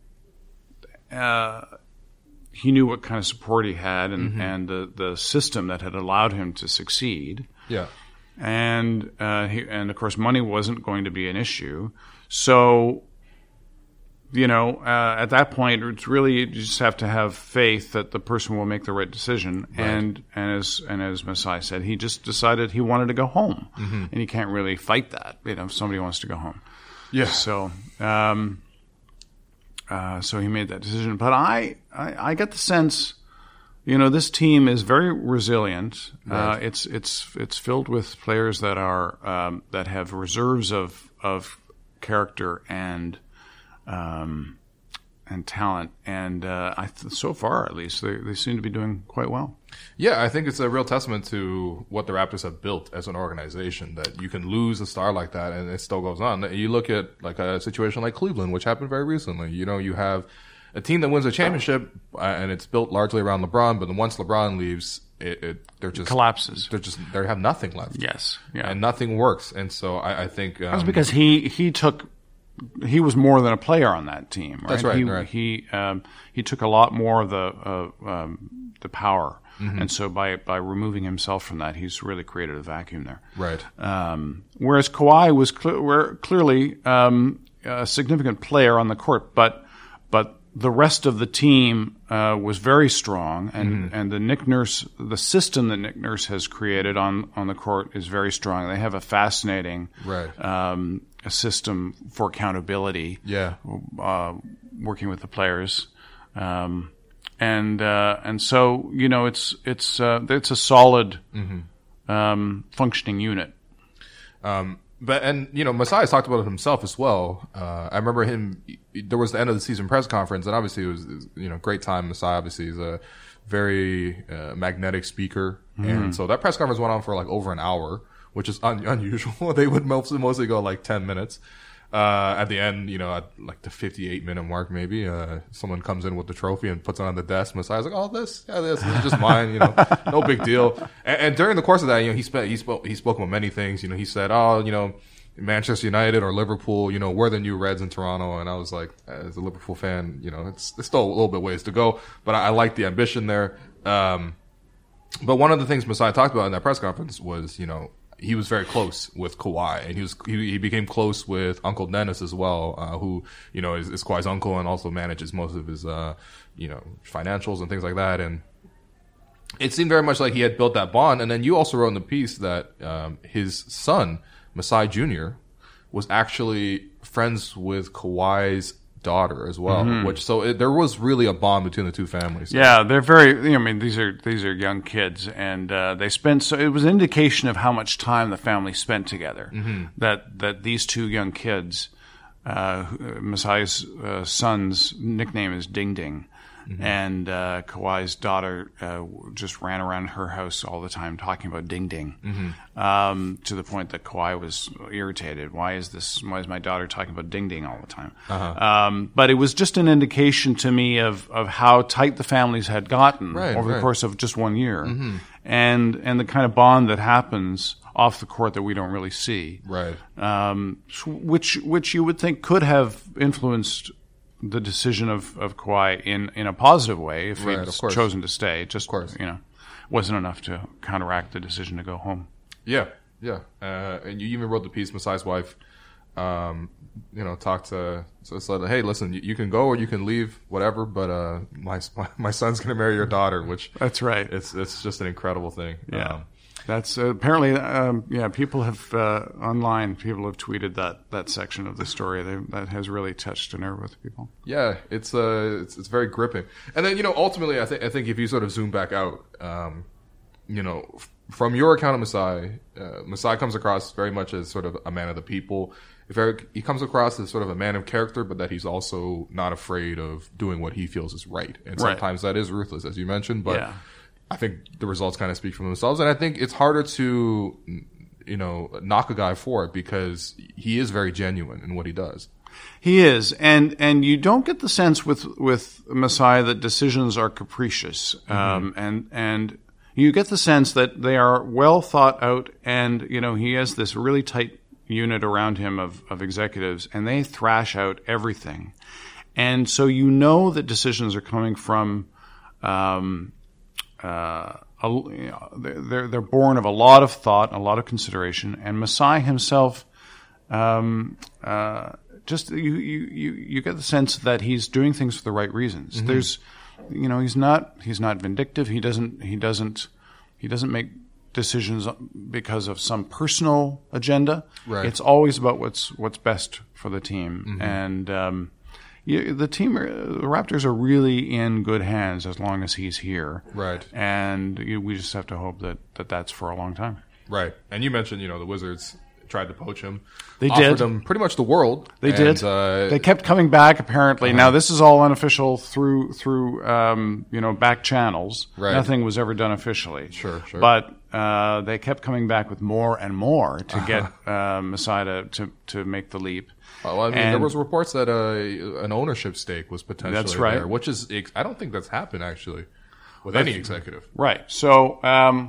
uh, he knew what kind of support he had, and, mm-hmm. and the the system that had allowed him to succeed. Yeah, and uh, he, and of course, money wasn't going to be an issue. So, you know, uh, at that point, it's really you just have to have faith that the person will make the right decision. Right. And and as and as Masai said, he just decided he wanted to go home, mm-hmm. and you can't really fight that. You know, if somebody wants to go home, yeah. So, um, uh, so he made that decision. But I, I, I get the sense, you know, this team is very resilient. Right. Uh, it's it's it's filled with players that are um, that have reserves of of character and. Um, and talent, and uh, I th- so far at least they they seem to be doing quite well. Yeah, I think it's a real testament to what the Raptors have built as an organization, that you can lose a star like that and it still goes on. You look at like a situation like Cleveland, which happened very recently. You know, you have a team that wins a championship uh, and it's built largely around LeBron, but then once LeBron leaves, it, it they're just collapses. They're just they have nothing left. Yes, yeah, and nothing works. And so I, I think um, that's because he he took. He was more than a player on that team, right? That's right. He right. he, um, he took a lot more of the uh, um, the power, mm-hmm. and so by by removing himself from that, he's really created a vacuum there. Right. Um, whereas Kawhi was cl- were clearly um, a significant player on the court, but the rest of the team uh, was very strong, and, Mm-hmm. and the Nick Nurse, the system that Nick Nurse has created on, on the court is very strong. They have a fascinating Right. um, a system for accountability. Yeah. Uh, working with the players, um, and uh, and so you know it's it's uh, it's a solid Mm-hmm. um, functioning unit. Um, but and you know, Masai's talked about it himself as well. Uh, I remember him. There was the end of the season press conference, and obviously it was, you know, great time. Masai obviously is a very uh, magnetic speaker, Mm-hmm. and so that press conference went on for like over an hour, which is un- unusual. They would mostly mostly go like ten minutes. Uh, at the end, you know, at like the fifty-eight minute mark, maybe, uh, someone comes in with the trophy and puts it on the desk. Masai's like, oh, this, yeah, this, this is just mine, you know, no big deal. And, and during the course of that, you know, he spent, he spoke, he spoke about many things. You know, he said, oh, you know, Manchester United or Liverpool, you know, we're the new Reds in Toronto. And I was like, as a Liverpool fan, you know, it's, it's still a little bit ways to go, but I, I like the ambition there. Um, but one of the things Masai talked about in that press conference was, you know, he was very close with Kawhi, and he was he, he became close with Uncle Dennis as well, uh, who you know is, is Kawhi's uncle and also manages most of his uh, you know financials and things like that. And it seemed very much like he had built that bond. And then you also wrote in the piece that um, his son Masai Junior was actually friends with Kawhi's daughter as well, mm-hmm. which so it, there was really a bond between the two families. Yeah, they're very. I mean, these are these are young kids, and uh, they spent. So it was an indication of how much time the family spent together. Mm-hmm. That that these two young kids, uh, Masai's uh, son's nickname is Ding Ding, mm-hmm. and uh, Kawhi's daughter uh, just ran around her house all the time talking about Ding Ding, mm-hmm. um, to the point that Kawhi was irritated. Why is this? Why is my daughter talking about Ding Ding all the time? Uh-huh. Um, but it was just an indication to me of, of how tight the families had gotten right, over right. the course of just one year, mm-hmm. and and the kind of bond that happens off the court that we don't really see, right? Um, which which you would think could have influenced the decision of, of Kawhi in, in a positive way if right, he'd chosen to stay. It just, of course. you know, wasn't enough to counteract the decision to go home. Yeah, yeah. Uh, and you even wrote the piece, Masai's wife, um, you know, talked to, so said, hey, listen, you, you can go or you can leave, whatever, but uh, my my son's going to marry your daughter, which that's right. It's it's just an incredible thing. Yeah. Um, That's uh, apparently, um, yeah. People have uh, online. People have tweeted that that section of the story. They, that has really touched a nerve with people. Yeah, it's uh, it's it's very gripping. And then you know, ultimately, I think I think if you sort of zoom back out, um, you know, f- from your account of Masai, uh, Masai comes across very much as sort of a man of the people. If Eric, he comes across as sort of a man of character, but that he's also not afraid of doing what he feels is right. And sometimes right. that is ruthless, as you mentioned, but. Yeah. I think the results kind of speak for themselves, and I think it's harder to, you know, knock a guy for it because he is very genuine in what he does. He is, and and you don't get the sense with with Masai that decisions are capricious, mm-hmm. um, and and you get the sense that they are well thought out, and you know he has this really tight unit around him of of executives, and they thrash out everything, and so you know that decisions are coming from. Um, Uh, a, you know, they're they're born of a lot of thought, a lot of consideration, and Masai himself, um, uh, just you, you you you get the sense that he's doing things for the right reasons. Mm-hmm. There's, you know, he's not he's not vindictive. He doesn't he doesn't he doesn't make decisions because of some personal agenda. Right. It's always about what's what's best for the team, mm-hmm. and. Um, You, the team, the Raptors are really in good hands as long as he's here. Right. And you, we just have to hope that, that that's for a long time. Right. And you mentioned, you know, the Wizards tried to poach him. They offered did. him pretty much the world. They and, did. Uh, they kept coming back, apparently. Uh-huh. Now, this is all unofficial through, through um, you know, back channels. Right. Nothing was ever done officially. Sure, sure. But uh, they kept coming back with more and more to uh-huh. get uh, Masai to, to, to make the leap. Well, I mean, and, there was reports that uh, an ownership stake was potentially that's right. there, which is, I don't think that's happened actually with that's, any executive. Right. So um,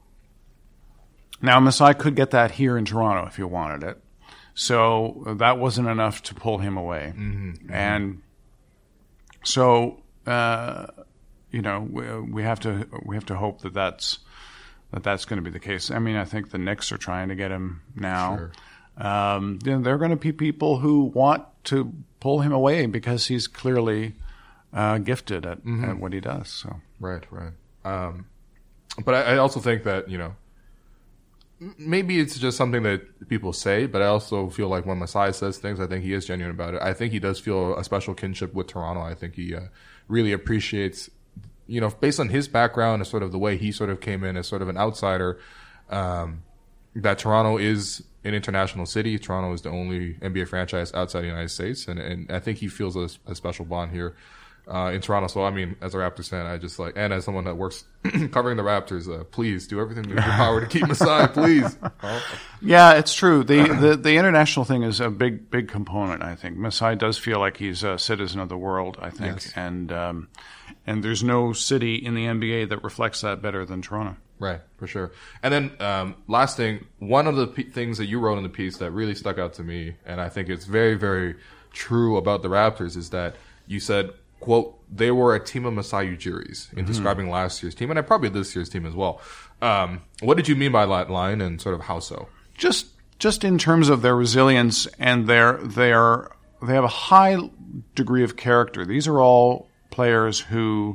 now Masai could get that here in Toronto if he wanted it. So that wasn't enough to pull him away. Mm-hmm, mm-hmm. And so uh, you know we, we have to we have to hope that that's that that's going to be the case. I mean, I think the Knicks are trying to get him now. Sure. Um, then there are going to be people who want to pull him away because he's clearly uh, gifted at, Mm-hmm. at what he does. So Right, right. Um, but I, I also think that, you know, m- maybe it's just something that people say, but I also feel like when Masai says things, I think he is genuine about it. I think he does feel a special kinship with Toronto. I think he uh, really appreciates, you know, based on his background and sort of the way he sort of came in as sort of an outsider, um, that Toronto is an international city. Toronto is the only N B A franchise outside the United States, and, and I think he feels a, a special bond here uh, in Toronto. So, I mean, as a Raptors fan, I just like, and as someone that works covering the Raptors, uh, please do everything in your power to keep Masai, please. Oh. yeah, it's true. The, the the international thing is a big big component. I think Masai does feel like he's a citizen of the world. I think, Yes. and um, and there's no city in the N B A that reflects that better than Toronto. Right, for sure. And then, um, last thing, one of the p- things that you wrote in the piece that really stuck out to me, and I think it's very, very true about the Raptors, is that you said, quote, they were a team of Masai Ujiri in describing last year's team, and probably this year's team as well. Um, what did you mean by that line, and sort of how so? Just just in terms of their resilience and their their they have a high degree of character. These are all players who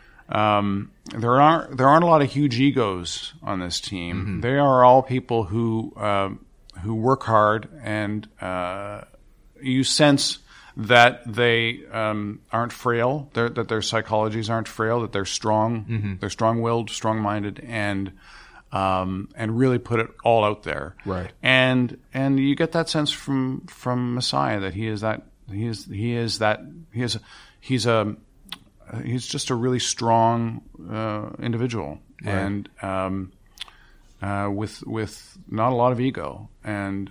um, there aren't there aren't a lot of huge egos on this team. Mm-hmm. They are all people who uh, who work hard, and uh, you sense that they um, aren't frail, they're, that their psychologies aren't frail, that they're strong, Mm-hmm. they're strong-willed, strong-minded, and um, and really put it all out there. Right. And and you get that sense from from Messiah that he is that he is he is that he is he's a he's just a really strong uh, individual, Right. and um, uh, with with not a lot of ego, and.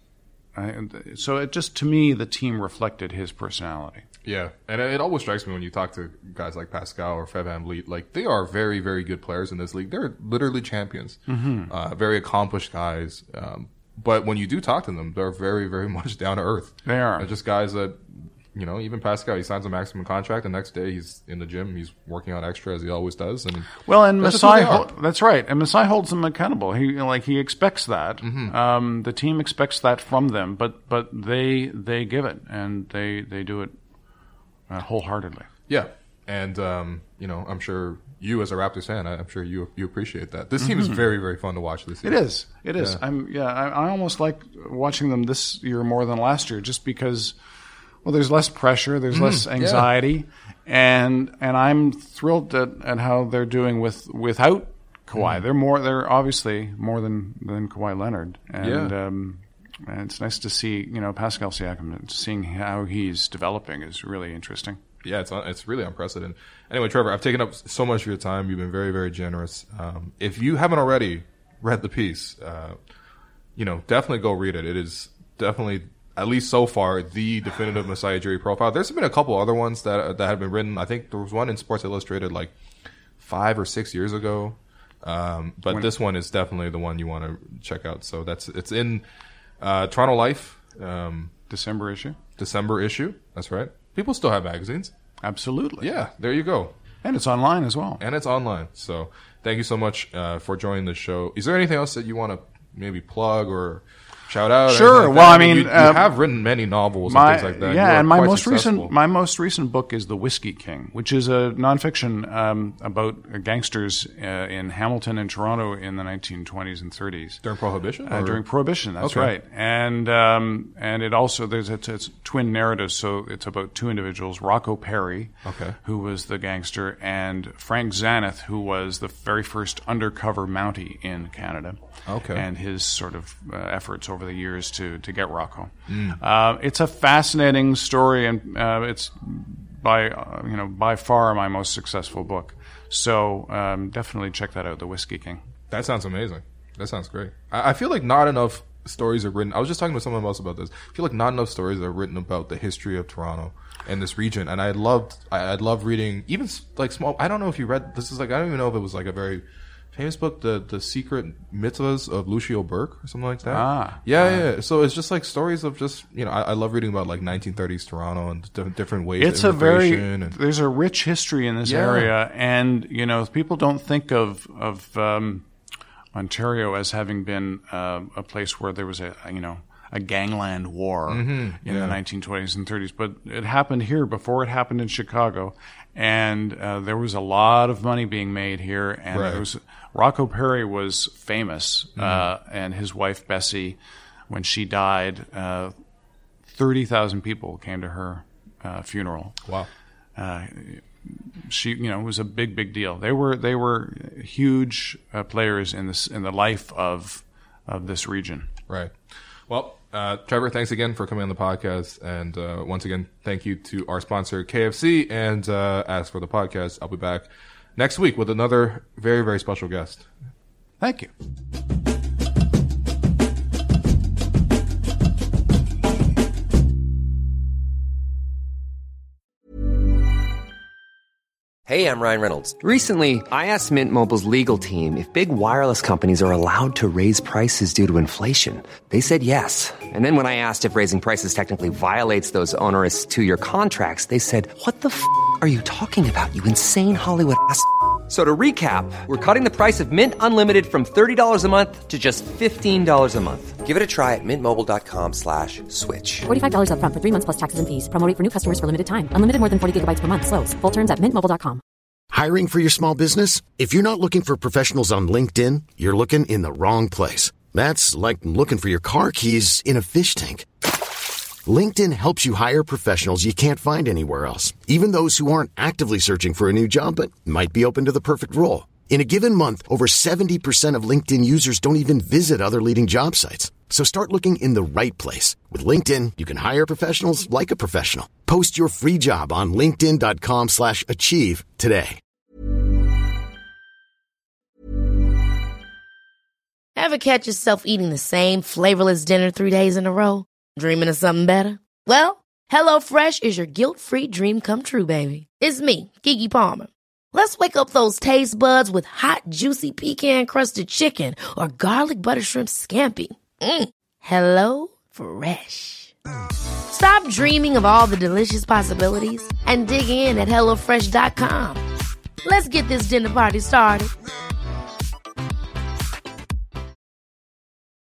I, so it just, to me, the team reflected his personality. Yeah, and it always strikes me when you talk to guys like Pascal or Fred VanVleet, like they are very, very good players in this league. They're literally champions, mm-hmm. uh, very accomplished guys. Um, but when you do talk to them, they're very, very much down to earth. They are. They're just guys that, you know, even Pascal, he signs a maximum contract. The next day, he's in the gym. He's working out extra as he always does. And well, and that's just who Masai, they are. hol- that's right. And Masai holds them accountable. He like he expects that. Mm-hmm. Um, the team expects that from them, but but they they give it, and they they do it uh, wholeheartedly. Yeah, and um, you know, I'm sure you as a Raptors fan, I- I'm sure you you appreciate that. This team is very, very fun to watch this year. It is. It is. Yeah. I'm yeah. I, I almost like watching them this year more than last year, just because. Well, there's less pressure, there's less anxiety, and and I'm thrilled at, at how they're doing with without Kawhi. Mm. They're more. They're obviously more than than Kawhi Leonard, and Yeah. um, and it's nice to see you know Pascal Siakam. Seeing how he's developing is really interesting. Yeah, it's it's really unprecedented. Anyway, Trevor, I've taken up so much of your time. You've been very, very generous. Um, if you haven't already read the piece, uh, you know, definitely go read it. It is definitely, at least so far, the definitive Masai Ujiri profile. There's been a couple other ones that that have been written. I think there was one in Sports Illustrated like five or six years ago. Um, but When- this one is definitely the one you want to check out. So that's it's in uh, Toronto Life, um, December issue, December issue. That's right. People still have magazines. absolutely. Yeah, there you go. And it's online as well. And it's online. So thank you so much uh, for joining the show. Is there anything else that you want to maybe plug or shout out? or Sure. anything like Well, that? I mean, you, you uh, have written many novels My, and things like that. You yeah, are and my quite most successful. recent my most recent book is The Whiskey King, which is a nonfiction um, about gangsters uh, in Hamilton and Toronto in the nineteen twenties and thirties. during Prohibition. Uh, or- during Prohibition, that's Okay. right, and um, and it also there's it's, it's twin narratives, so it's about two individuals: Rocco Perry, Okay. who was the gangster, and Frank Zaneth, who was the very first undercover Mountie in Canada. Okay. And his sort of uh, efforts over the years to to get Rocco. Mm. Uh, it's a fascinating story, and uh, it's by uh, you know by far my most successful book. So um, definitely check that out, The Whiskey King. That sounds amazing. That sounds great. I, I feel like not enough stories are written. I was just talking to someone else about this. I feel like not enough stories are written about the history of Toronto and this region. And I loved, I, I'd love reading even s- like small. I don't know if you read this. Is like I don't even know if it was like a very famous book, the the Secret Mitzvahs of Lucio Burke or something like that. Ah. yeah, yeah, yeah. So it's just like stories of just you know. I, I love reading about like nineteen thirties Toronto and different different ways. It's of a very immigration and, there's a rich history in this Yeah. area, and you know people don't think of of um, Ontario as having been uh, a place where there was a you know a gangland war Mm-hmm. in Yeah. the nineteen twenties and thirties. But it happened here before it happened in Chicago. And uh, there was a lot of money being made here. And Right. there was, Rocco Perry was famous. Mm-hmm. Uh, and his wife, Bessie, when she died, uh, thirty thousand people came to her uh, funeral. Wow. Uh, she, you know, it was a big, big deal. They were they were huge uh, players in this in the life of of this region. Right. Well, uh, Trevor, thanks again for coming on the podcast. And uh, once again, thank you to our sponsor, K F C. And uh, as for the podcast, I'll be back next week with another very, very special guest. Thank you. Hey, I'm Ryan Reynolds. Recently, I asked Mint Mobile's legal team if big wireless companies are allowed to raise prices due to inflation. They said yes. And then when I asked if raising prices technically violates those onerous two-year contracts, they said, "What the f*** are you talking about, you insane Hollywood ass f- So to recap, we're cutting the price of Mint Unlimited from thirty dollars a month to just fifteen dollars a month. Give it a try at mintmobile.com slash switch. forty-five dollars up front for three months plus taxes and fees. Promo rate for new customers for limited time. Unlimited more than forty gigabytes per month. Slows full terms at mint mobile dot com. Hiring for your small business? If you're not looking for professionals on LinkedIn, you're looking in the wrong place. That's like looking for your car keys in a fish tank. LinkedIn helps you hire professionals you can't find anywhere else, even those who aren't actively searching for a new job but might be open to the perfect role. In a given month, over seventy percent of LinkedIn users don't even visit other leading job sites. So start looking in the right place. With LinkedIn, you can hire professionals like a professional. Post your free job on linkedin.com slash achieve today. Ever catch yourself eating the same flavorless dinner three days in a row? Dreaming of something better? Well, HelloFresh is your guilt-free dream come true, baby. It's me, Keke Palmer. Let's wake up those taste buds with hot, juicy pecan-crusted chicken or garlic butter shrimp scampi. Mm. Hello Fresh. Stop dreaming of all the delicious possibilities and dig in at HelloFresh dot com. Let's get this dinner party started.